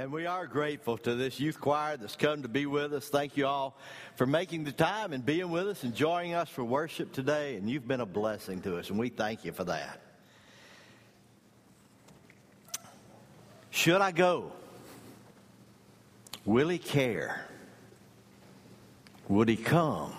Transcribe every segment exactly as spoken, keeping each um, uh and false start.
And we are grateful to this youth choir that's come to be with us. Thank you all for making the time and being with us and joining us for worship today. And you've been a blessing to us, and we thank you for that. Should I go? Will he care? Would he come?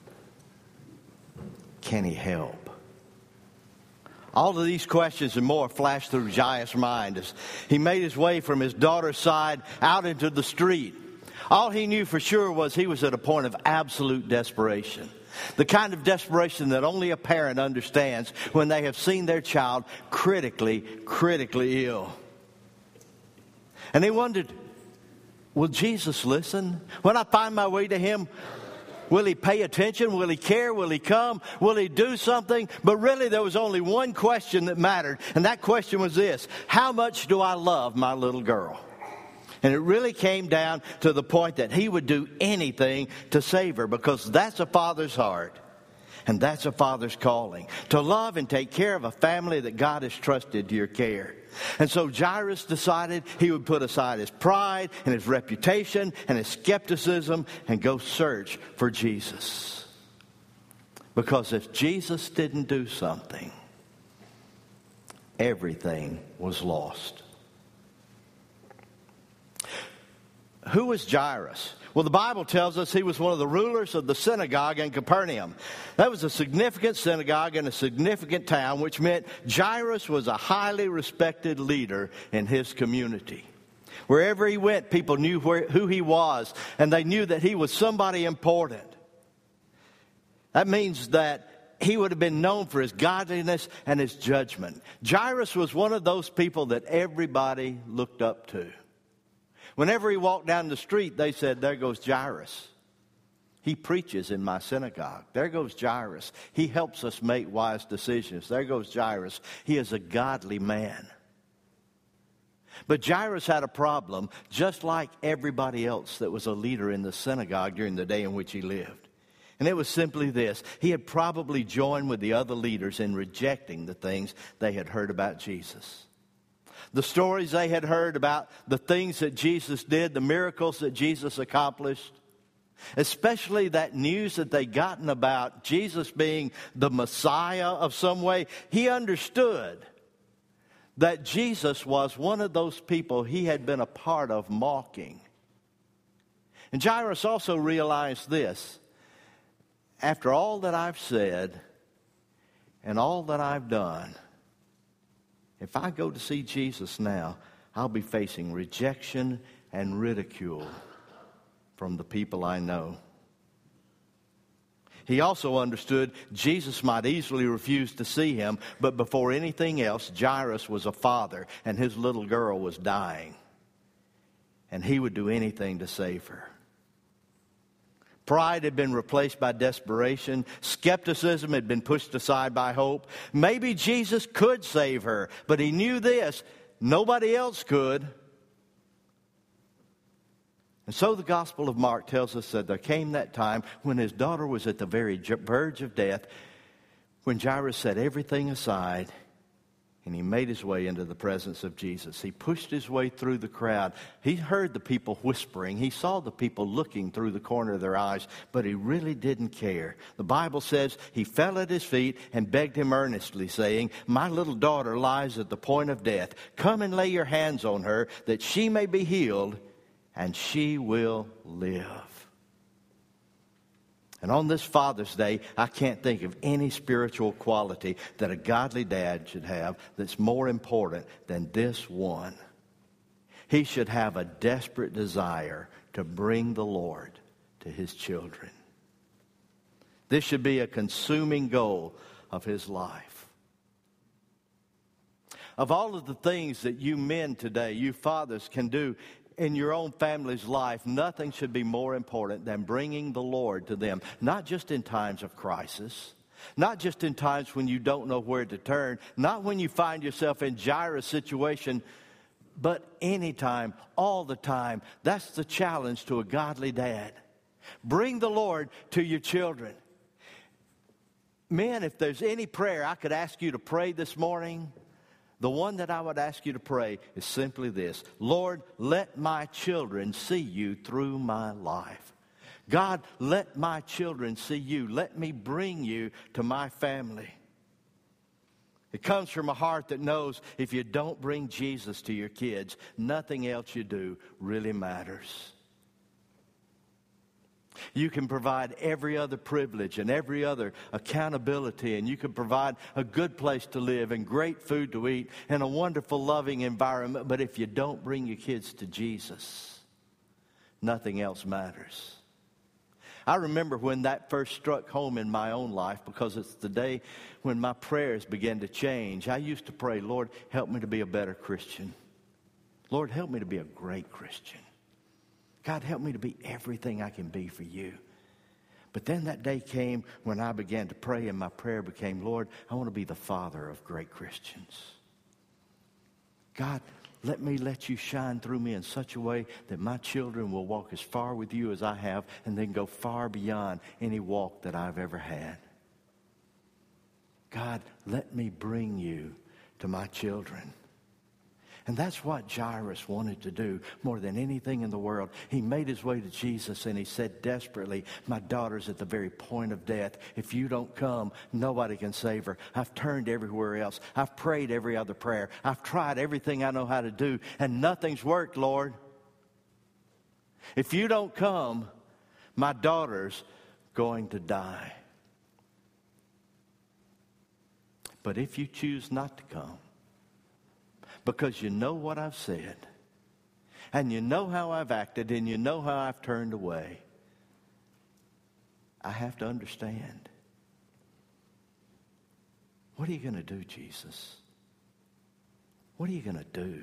Can he help? All of these questions and more flashed through Jairus' mind as he made his way from his daughter's side out into the street. All he knew for sure was he was at a point of absolute desperation. The kind of desperation that only a parent understands when they have seen their child critically, critically ill. And he wondered, will Jesus listen? When I find my way to him, will he pay attention? Will he care? Will he come? Will he do something? But really there was only one question that mattered, and that question was this: how much do I love my little girl? And it really came down to the point that he would do anything to save her, because that's a father's heart. And that's a father's calling, to love and take care of a family that God has trusted to your care. And so Jairus decided he would put aside his pride and his reputation and his skepticism and go search for Jesus. Because if Jesus didn't do something, everything was lost. Who was Jairus? Well, the Bible tells us he was one of the rulers of the synagogue in Capernaum. That was a significant synagogue in a significant town, which meant Jairus was a highly respected leader in his community. Wherever he went, people knew where, who he was, and they knew that he was somebody important. That means that he would have been known for his godliness and his judgment. Jairus was one of those people that everybody looked up to. Whenever he walked down the street, they said, there goes Jairus. He preaches in my synagogue. There goes Jairus. He helps us make wise decisions. There goes Jairus. He is a godly man. But Jairus had a problem, just like everybody else that was a leader in the synagogue during the day in which he lived. And it was simply this: he had probably joined with the other leaders in rejecting the things they had heard about Jesus. The stories they had heard about the things that Jesus did, the miracles that Jesus accomplished, especially that news that they'd gotten about Jesus being the Messiah of some way. He understood that Jesus was one of those people he had been a part of mocking. And Jairus also realized this: after all that I've said and all that I've done, if I go to see Jesus now, I'll be facing rejection and ridicule from the people I know. He also understood Jesus might easily refuse to see him, but before anything else, Jairus was a father, and his little girl was dying. And he would do anything to save her. Pride had been replaced by desperation. Skepticism had been pushed aside by hope. Maybe Jesus could save her, but he knew this: nobody else could. And so the Gospel of Mark tells us that there came that time when his daughter was at the very verge of death, when Jairus set everything aside and he made his way into the presence of Jesus. He pushed his way through the crowd. He heard the people whispering. He saw the people looking through the corner of their eyes, but he really didn't care. The Bible says he fell at his feet and begged him earnestly, saying, my little daughter lies at the point of death. Come and lay your hands on her, that she may be healed, and she will live. And on this Father's Day, I can't think of any spiritual quality that a godly dad should have that's more important than this one. He should have a desperate desire to bring the Lord to his children. This should be a consuming goal of his life. Of all of the things that you men today, you fathers, can do in your own family's life, nothing should be more important than bringing the Lord to them. Not just in times of crisis, not just in times when you don't know where to turn, not when you find yourself in Jairus' situation, but anytime, all the time. That's the challenge to a godly dad. Bring the Lord to your children. Men, if there's any prayer I could ask you to pray this morning, The one that I would ask you to pray is simply this: Lord, let my children see you through my life. God, let my children see you. Let me bring you to my family. It comes from a heart that knows if you don't bring Jesus to your kids, nothing else you do really matters. You can provide every other privilege and every other accountability, and you can provide a good place to live and great food to eat and a wonderful, loving environment. But if you don't bring your kids to Jesus, nothing else matters. I remember when that first struck home in my own life, because it's the day when my prayers began to change. I used to pray, Lord, help me to be a better Christian. Lord, help me to be a great Christian. God, help me to be everything I can be for you. But then that day came when I began to pray, and my prayer became, Lord, I want to be the father of great Christians. God, let me let you shine through me in such a way that my children will walk as far with you as I have, and then go far beyond any walk that I've ever had. God, let me bring you to my children. And that's what Jairus wanted to do more than anything in the world. He made his way to Jesus, and he said desperately, my daughter's at the very point of death. If you don't come, nobody can save her. I've turned everywhere else. I've prayed every other prayer. I've tried everything I know how to do, and nothing's worked, Lord. If you don't come, my daughter's going to die. But if you choose not to come, because you know what I've said, and you know how I've acted, and you know how I've turned away, I have to understand. What are you going to do, Jesus? What are you going to do?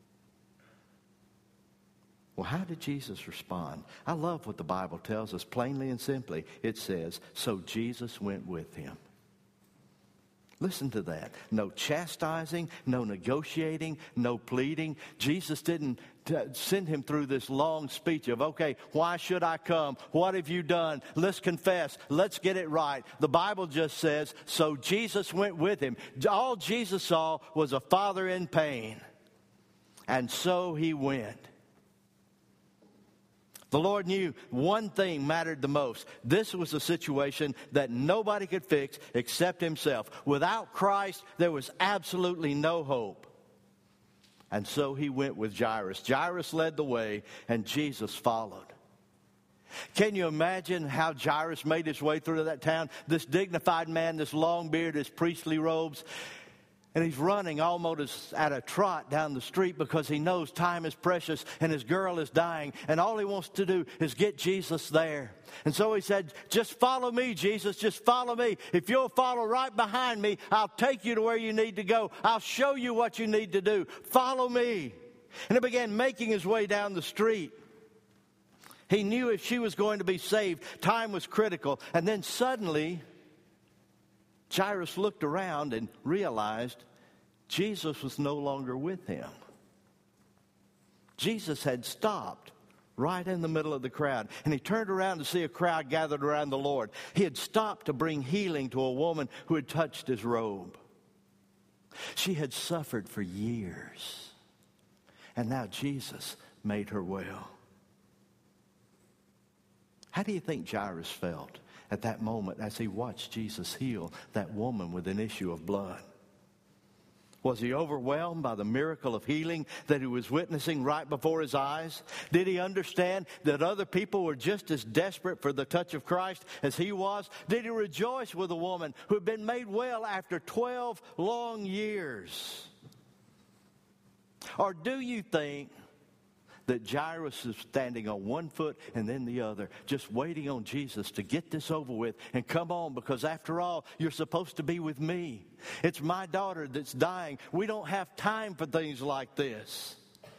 Well, how did Jesus respond? I love what the Bible tells us plainly and simply. It says, so Jesus went with him. Listen to that. No chastising, no negotiating, no pleading. Jesus didn't t- send him through this long speech of, okay, why should I come? What have you done? Let's confess. Let's get it right. The Bible just says, so Jesus went with him. All Jesus saw was a father in pain. And so he went. The Lord knew one thing mattered the most. This was a situation that nobody could fix except himself. Without Christ, there was absolutely no hope. And so he went with Jairus. Jairus led the way, and Jesus followed. Can you imagine how Jairus made his way through that town? This dignified man, this long beard, his priestly robes. And he's running almost at a trot down the street because he knows time is precious and his girl is dying. And all he wants to do is get Jesus there. And so he said, just follow me, Jesus. Just follow me. If you'll follow right behind me, I'll take you to where you need to go. I'll show you what you need to do. Follow me. And he began making his way down the street. He knew if she was going to be saved, time was critical. And then suddenly, Jairus looked around and realized Jesus was no longer with him. Jesus had stopped right in the middle of the crowd, and he turned around to see a crowd gathered around the Lord. He had stopped to bring healing to a woman who had touched his robe. She had suffered for years, and now Jesus made her well. How do you think Jairus felt at that moment as he watched Jesus heal that woman with an issue of blood? Was he overwhelmed by the miracle of healing that he was witnessing right before his eyes? Did he understand that other people were just as desperate for the touch of Christ as he was? Did he rejoice with a woman who had been made well after twelve long years? Or do you think that Jairus is standing on one foot and then the other, just waiting on Jesus to get this over with and come on, because after all, you're supposed to be with me. It's my daughter that's dying. We don't have time for things like this.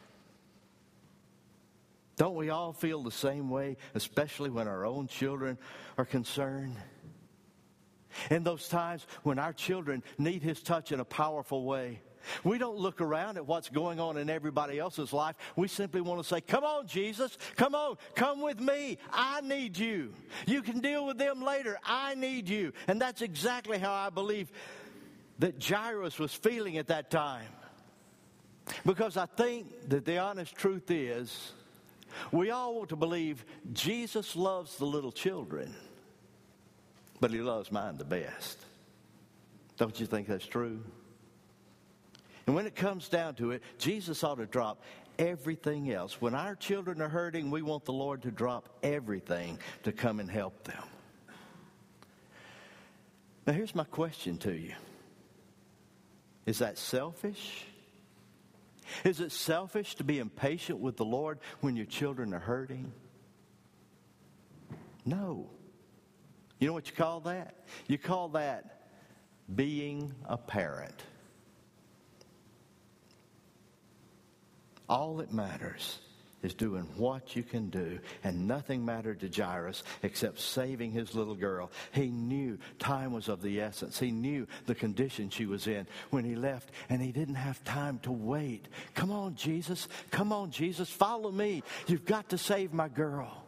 Don't we all feel the same way, especially when our own children are concerned? In those times when our children need his touch in a powerful way, we don't look around at what's going on in everybody else's life. We simply want to say, come on, Jesus. Come on. Come with me. I need you. You can deal with them later. I need you. And that's exactly how I believe that Jairus was feeling at that time. Because I think that the honest truth is, we all want to believe Jesus loves the little children, but he loves mine the best. Don't you think that's true? And when it comes down to it, Jesus ought to drop everything else. When our children are hurting, we want the Lord to drop everything to come and help them. Now here's my question to you. Is that selfish? Is it selfish to be impatient with the Lord when your children are hurting? No. You know what you call that? You call that being a parent. All that matters is doing what you can do. And nothing mattered to Jairus except saving his little girl. He knew time was of the essence. He knew the condition she was in when he left, and he didn't have time to wait. Come on, Jesus. Come on, Jesus. Follow me. You've got to save my girl.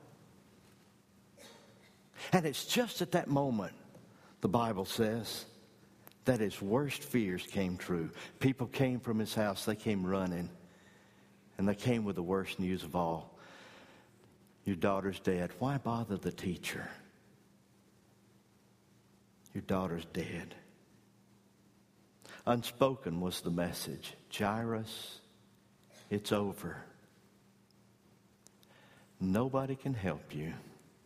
And it's just at that moment, the Bible says, that his worst fears came true. People came from his house. They came running. And they came with the worst news of all. Your daughter's dead. Why bother the teacher? Your daughter's dead. Unspoken was the message. Jairus, it's over. Nobody can help you.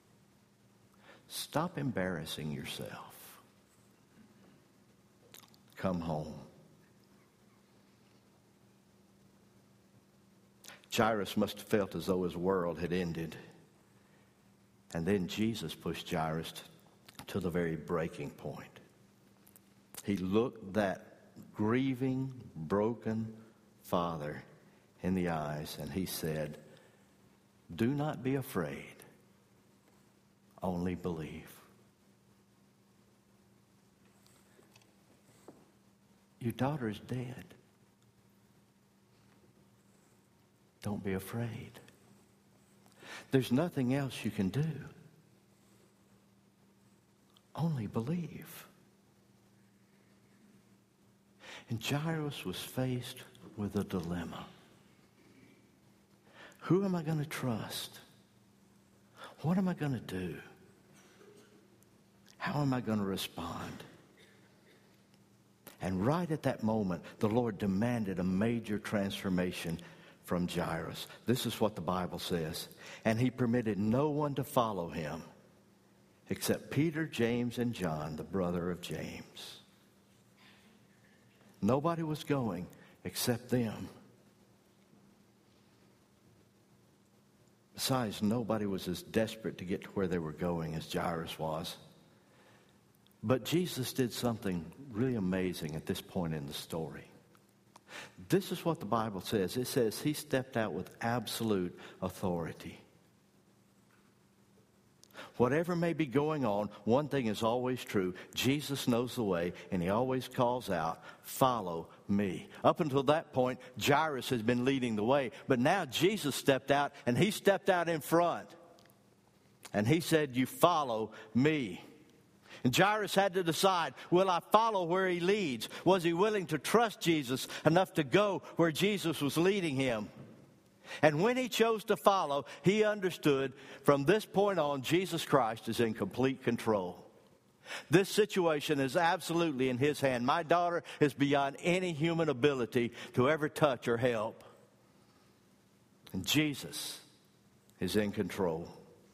Stop embarrassing yourself. Come home. Jairus must have felt as though his world had ended. And then Jesus pushed Jairus to the very breaking point. He looked that grieving, broken father in the eyes and he said, "Do not be afraid, only believe." Your daughter is dead. Don't be afraid. There's nothing else you can do. Only believe. And Jairus was faced with a dilemma. Who am I going to trust? What am I going to do? How am I going to respond? And right at that moment, the Lord demanded a major transformation from Jairus. This is what the Bible says. And he permitted no one to follow him except Peter, James, and John, the brother of James. Nobody was going except them. Besides, nobody was as desperate to get to where they were going as Jairus was. But Jesus did something really amazing at this point in the story. This is what the Bible says. It says he stepped out with absolute authority. Whatever may be going on, one thing is always true. Jesus knows the way, and he always calls out, "Follow me." Up until that point, Jairus has been leading the way. But now Jesus stepped out, and he stepped out in front. And he said, "You follow me." And Jairus had to decide, will I follow where he leads? Was he willing to trust Jesus enough to go where Jesus was leading him? And when he chose to follow, he understood from this point on, Jesus Christ is in complete control. This situation is absolutely in his hand. My daughter is beyond any human ability to ever touch or help. And Jesus is in control.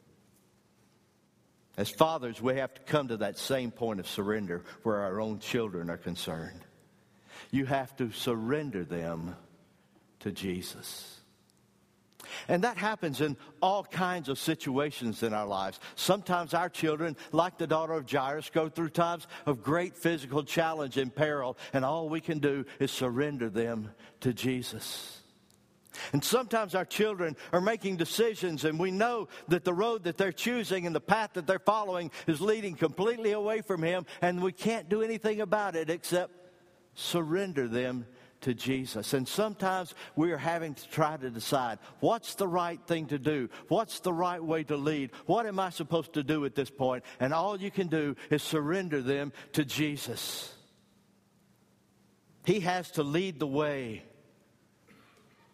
As fathers, we have to come to that same point of surrender where our own children are concerned. You have to surrender them to Jesus. And that happens in all kinds of situations in our lives. Sometimes our children, like the daughter of Jairus, go through times of great physical challenge and peril, and all we can do is surrender them to Jesus. And sometimes our children are making decisions, and we know that the road that they're choosing and the path that they're following is leading completely away from him, and we can't do anything about it except surrender them to Jesus. And sometimes we are having to try to decide, what's the right thing to do? What's the right way to lead? What am I supposed to do at this point? And all you can do is surrender them to Jesus. He has to lead the way.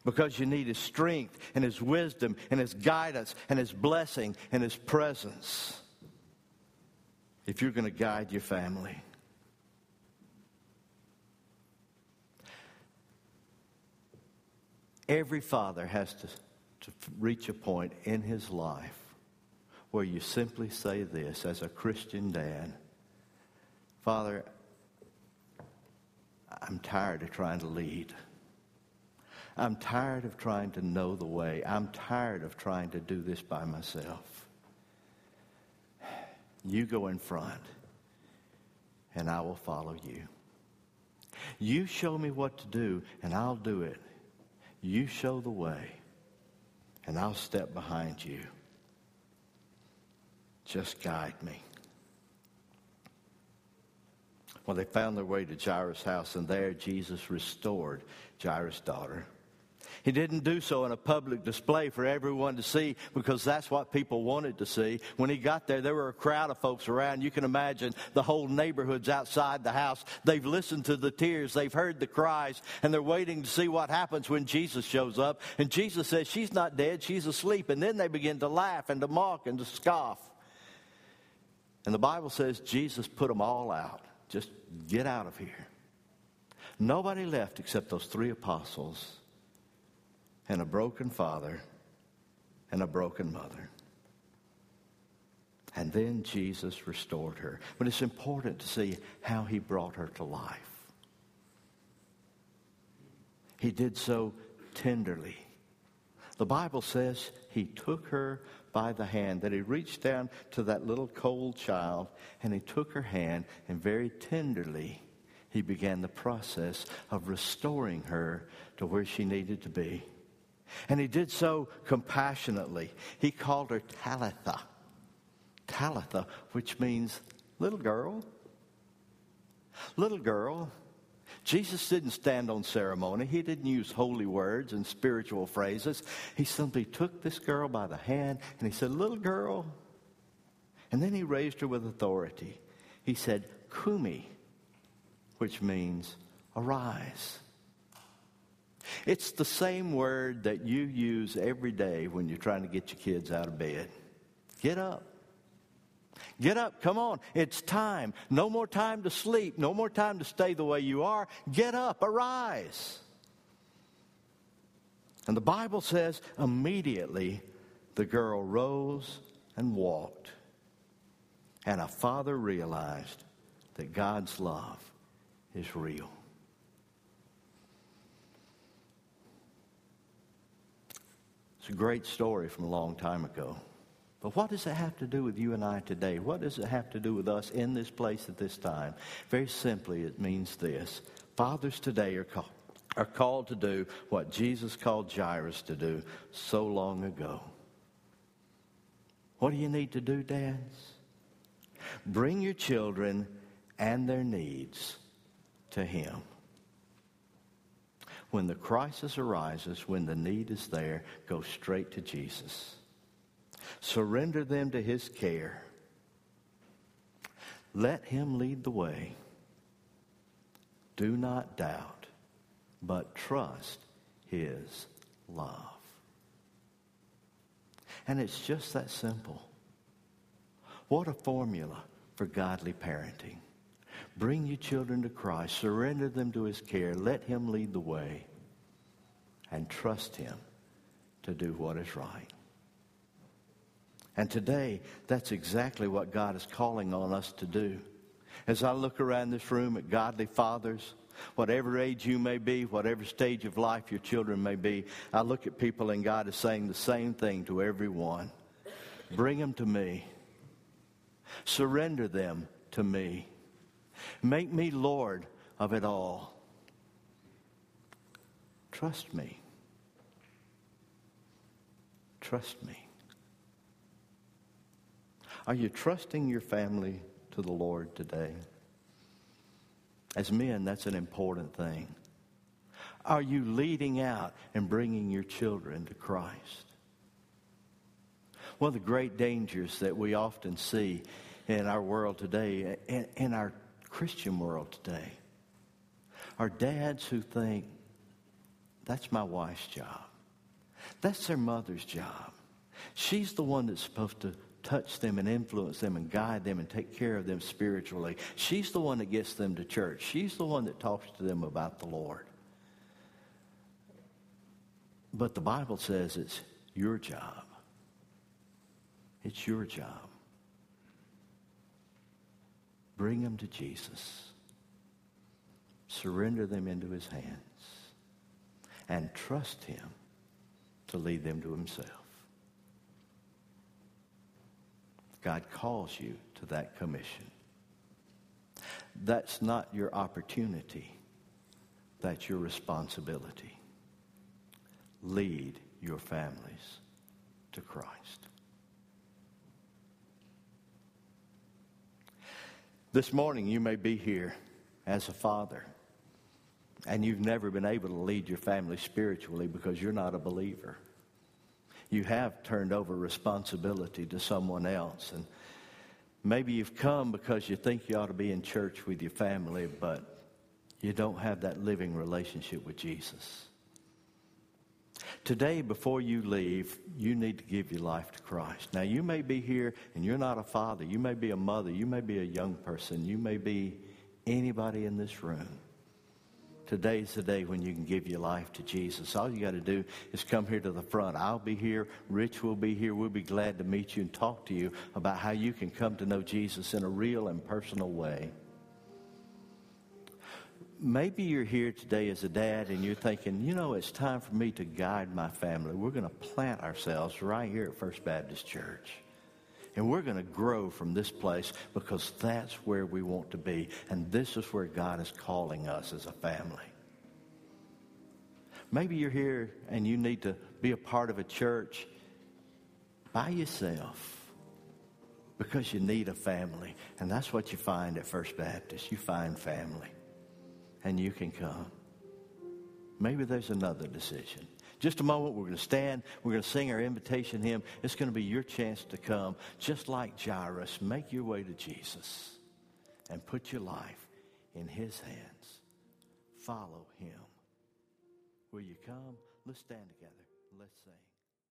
because you need His strength and His wisdom and His guidance and His blessing and His presence if you're going to guide your family. Every father has to, to reach a point in his life where you simply say this as a Christian dad: Father, I'm tired of trying to lead. I'm tired of trying to know the way. I'm tired of trying to do this by myself. You go in front, and I will follow you. You show me what to do, and I'll do it. You show the way, and I'll step behind you. Just guide me. Well, they found their way to Jairus' house, and there Jesus restored Jairus' daughter. He didn't do so in a public display for everyone to see, because that's what people wanted to see. When he got there, there were a crowd of folks around. You can imagine the whole neighborhood's outside the house. They've listened to the tears. They've heard the cries, and they're waiting to see what happens when Jesus shows up. And Jesus says, she's not dead, she's asleep. And then they begin to laugh and to mock and to scoff. And the Bible says Jesus put them all out. Just get out of here. Nobody left except those three apostles and a broken father and a broken mother. And then Jesus restored her. But it's important to see how He brought her to life. He did so tenderly. The Bible says He took her by the hand, that He reached down to that little cold child, and He took her hand, and very tenderly He began the process of restoring her to where she needed to be. And He did so compassionately. He called her Talitha. Talitha, which means little girl. Little girl. Jesus didn't stand on ceremony. He didn't use holy words and spiritual phrases. He simply took this girl by the hand and He said, little girl. And then He raised her with authority. He said, Kumi, which means arise. It's the same word that you use every day when you're trying to get your kids out of bed. Get up. Get up. Come on. It's time. No more time to sleep. No more time to stay the way you are. Get up. Arise. And the Bible says immediately the girl rose and walked. And a father realized that God's love is real. It's a great story from a long time ago. But what does it have to do with you and I today? What does it have to do with us in this place at this time? Very simply, it means this. Fathers today are called, are called to do what Jesus called Jairus to do so long ago. What do you need to do, dads? Bring your children and their needs to Him. When the crisis arises, when the need is there, go straight to Jesus. Surrender them to His care. Let Him lead the way. Do not doubt, but trust His love. And it's just that simple. What a formula for godly parenting. Bring your children to Christ. Surrender them to His care. Let Him lead the way. And trust Him to do what is right. And today, that's exactly what God is calling on us to do. As I look around this room at godly fathers, whatever age you may be, whatever stage of life your children may be, I look at people and God is saying the same thing to everyone. Bring them to me. Surrender them to me. Make me Lord of it all. Trust me. Trust me. Are you trusting your family to the Lord today? As men, that's an important thing. Are you leading out and bringing your children to Christ? One of the great dangers that we often see in our world today, in, in our Christian world today, are dads who think That's my wife's job. That's their mother's job. She's the one that's supposed to touch them and influence them and guide them and take care of them spiritually. She's the one that gets them to church. She's the one that talks to them about the Lord. But the Bible says it's your job. It's your job. Bring them to Jesus. Surrender them into his hands. And trust him to lead them to himself. God calls you to that commission. That's not your opportunity. That's your responsibility. Lead your families to Christ. This morning you may be here as a father, and you've never been able to lead your family spiritually because you're not a believer. You have turned over responsibility to someone else. And maybe you've come because you think you ought to be in church with your family, but you don't have that living relationship with Jesus. Today, before you leave, you need to give your life to Christ. Now, you may be here and you're not a father. You may be a mother. You may be a young person. You may be anybody in this room. Today's the day when you can give your life to Jesus. All you got to do is come here to the front. I'll be here. Rich will be here. We'll be glad to meet you and talk to you about how you can come to know Jesus in a real and personal way. Maybe you're here today as a dad and you're thinking, you know, it's time for me to guide my family. We're going to plant ourselves right here at First Baptist Church. And we're going to grow from this place because that's where we want to be. And this is where God is calling us as a family. Maybe you're here and you need to be a part of a church by yourself because you need a family. And that's what you find at First Baptist. You find family. And you can come. Maybe there's another decision. Just a moment, we're going to stand. We're going to sing our invitation hymn. It's going to be your chance to come. Just like Jairus, make your way to Jesus and put your life in his hands. Follow him. Will you come? Let's stand together. Let's sing.